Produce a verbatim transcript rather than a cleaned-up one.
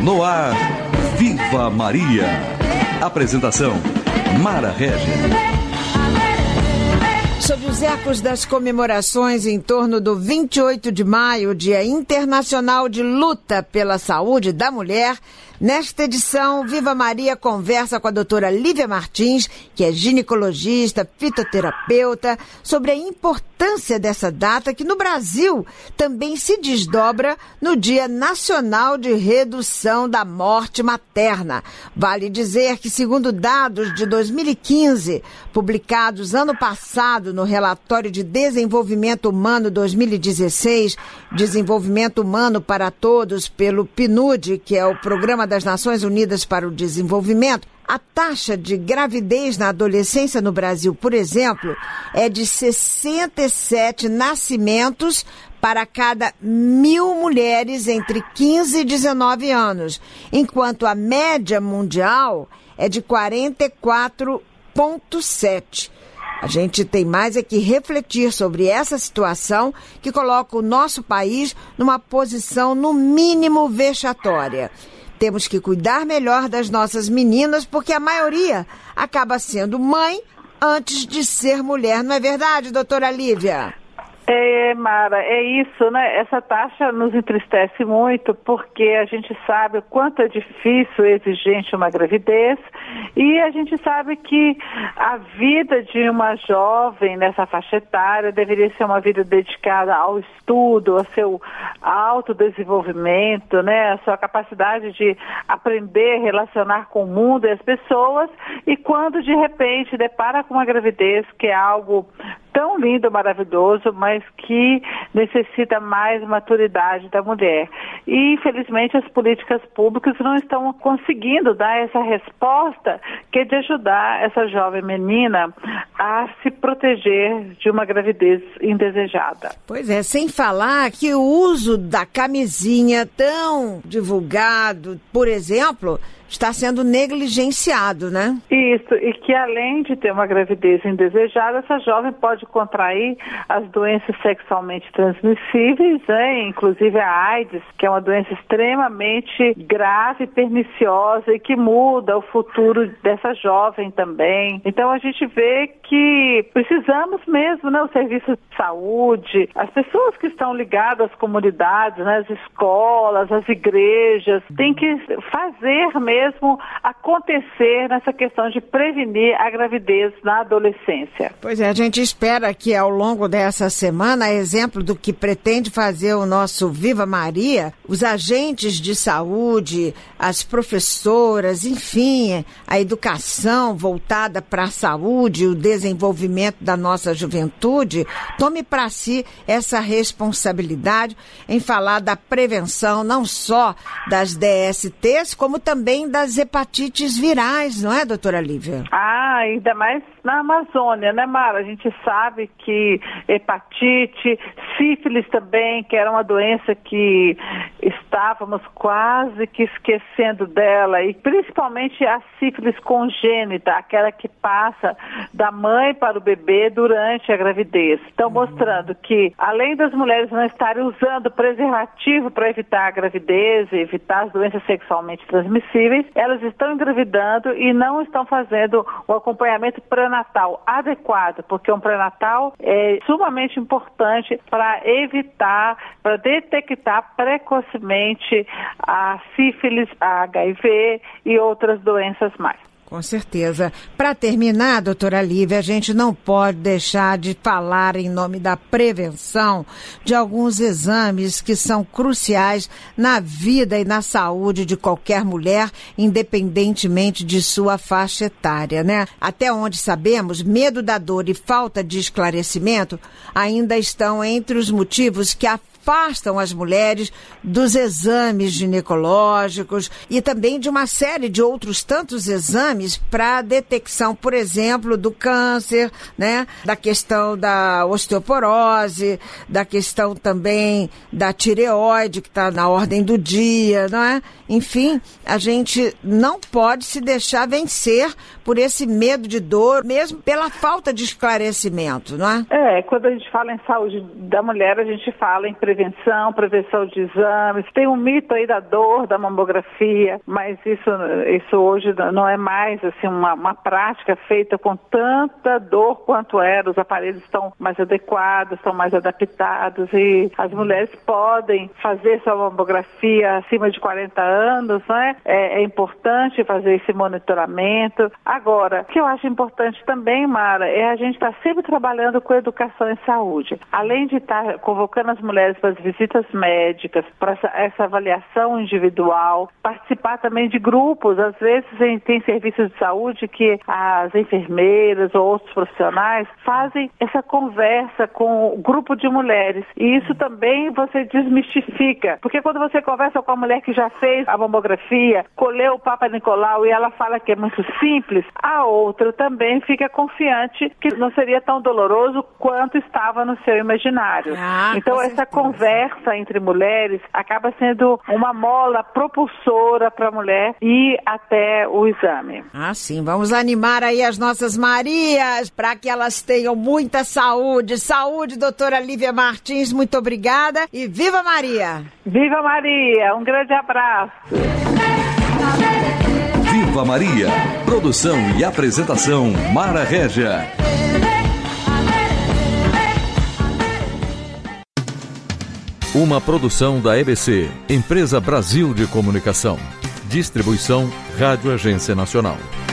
No ar, Viva Maria. Apresentação, Mara Regis. Sob os ecos das comemorações em torno do vinte e oito de maio, Dia Internacional de Luta pela Saúde da Mulher, nesta edição, Viva Maria conversa com a doutora Lívia Martins, que é ginecologista, fitoterapeuta, sobre a importância dessa data que no Brasil também se desdobra no Dia Nacional de Redução da Morte Materna. Vale dizer que, segundo dados de dois mil e quinze, publicados ano passado no Relatório de Desenvolvimento Humano dois mil e dezesseis, Desenvolvimento Humano para Todos, pelo P N U D, que é o Programa das Nações Unidas para o Desenvolvimento, a taxa de gravidez na adolescência no Brasil, por exemplo, é de sessenta e sete nascimentos para cada mil mulheres entre quinze e dezenove anos, enquanto a média mundial é de quarenta e quatro vírgula sete. A gente tem mais é que refletir sobre essa situação que coloca o nosso país numa posição, no mínimo, vexatória. Temos que cuidar melhor das nossas meninas, porque a maioria acaba sendo mãe antes de ser mulher. Não é verdade, doutora Lívia? É, Mara, é isso, né? Essa taxa nos entristece muito porque a gente sabe o quanto é difícil e exigente uma gravidez e a gente sabe que a vida de uma jovem nessa faixa etária deveria ser uma vida dedicada ao estudo, ao seu autodesenvolvimento, né? A sua capacidade de aprender, relacionar com o mundo e as pessoas, e quando de repente depara com uma gravidez que é algo tão lindo, maravilhoso, mas que necessita mais maturidade da mulher. E, infelizmente, as políticas públicas não estão conseguindo dar essa resposta que é de ajudar essa jovem menina a se proteger de uma gravidez indesejada. Pois é, sem falar que o uso da camisinha tão divulgado, por exemplo, está sendo negligenciado, né? Isso, e que além de ter uma gravidez indesejada, essa jovem pode contrair as doenças sexualmente transmissíveis, né? Inclusive a AIDS, que é uma doença extremamente grave, perniciosa e que muda o futuro dessa jovem também. Então a gente vê que precisamos mesmo, né? Os serviços de saúde, as pessoas que estão ligadas às comunidades, né? As escolas, as igrejas, têm que fazer mesmo mesmo acontecer nessa questão de prevenir a gravidez na adolescência. Pois é, a gente espera que ao longo dessa semana, a exemplo do que pretende fazer o nosso Viva Maria, os agentes de saúde, as professoras, enfim, a educação voltada para a saúde e o desenvolvimento da nossa juventude, tome para si essa responsabilidade em falar da prevenção não só das D S Tês, como também das hepatites virais, não é, doutora Lívia? Ah, ainda mais na Amazônia, né, Mara? A gente sabe que hepatite, sífilis também, que era uma doença que estávamos quase que esquecendo dela, e principalmente a sífilis congênita, aquela que passa da mãe para o bebê durante a gravidez. Então, mostrando que, além das mulheres não estarem usando preservativo para evitar a gravidez e evitar as doenças sexualmente transmissíveis, elas estão engravidando e não estão fazendo o acompanhamento pré-natal adequado, porque um pré-natal é sumamente importante para evitar, para detectar precocemente a sífilis, a H I V e outras doenças mais. Com certeza. Para terminar, doutora Lívia, a gente não pode deixar de falar em nome da prevenção de alguns exames que são cruciais na vida e na saúde de qualquer mulher, independentemente de sua faixa etária, né? Até onde sabemos, medo da dor e falta de esclarecimento ainda estão entre os motivos que afetam afastam as mulheres dos exames ginecológicos e também de uma série de outros tantos exames para detecção, por exemplo, do câncer, né? Da questão da osteoporose, da questão também da tireoide, que está na ordem do dia, não é? Enfim, a gente não pode se deixar vencer por esse medo de dor, mesmo pela falta de esclarecimento, não é? É, quando a gente fala em saúde da mulher, a gente fala em prevenção prevenção, prevenção de exames. Tem um mito aí da dor da mamografia, mas isso, isso hoje não é mais assim, uma, uma prática feita com tanta dor quanto era. Os aparelhos estão mais adequados, estão mais adaptados e as mulheres podem fazer sua mamografia acima de quarenta anos, né? É, é importante fazer esse monitoramento. Agora, o que eu acho importante também, Mara, é a gente estar sempre trabalhando com educação em saúde. Além de estar convocando as mulheres para as visitas médicas, para essa, essa avaliação individual, participar também de grupos. Às vezes tem serviços de saúde que as enfermeiras ou outros profissionais fazem essa conversa com o grupo de mulheres. E isso também você desmistifica. Porque quando você conversa com a mulher que já fez a mamografia, colheu o Papa Nicolau e ela fala que é muito simples, a outra também fica confiante que não seria tão doloroso quanto estava no seu imaginário. Ah, então essa conversa entre mulheres acaba sendo uma mola propulsora para a mulher ir até o exame. Ah, sim. Vamos animar aí as nossas Marias para que elas tenham muita saúde. Saúde, doutora Lívia Martins, muito obrigada e viva Maria! Viva Maria! Um grande abraço! Viva Maria! Produção e apresentação Mara Régia. Uma produção da E B C, Empresa Brasil de Comunicação. Distribuição Rádio Agência Nacional.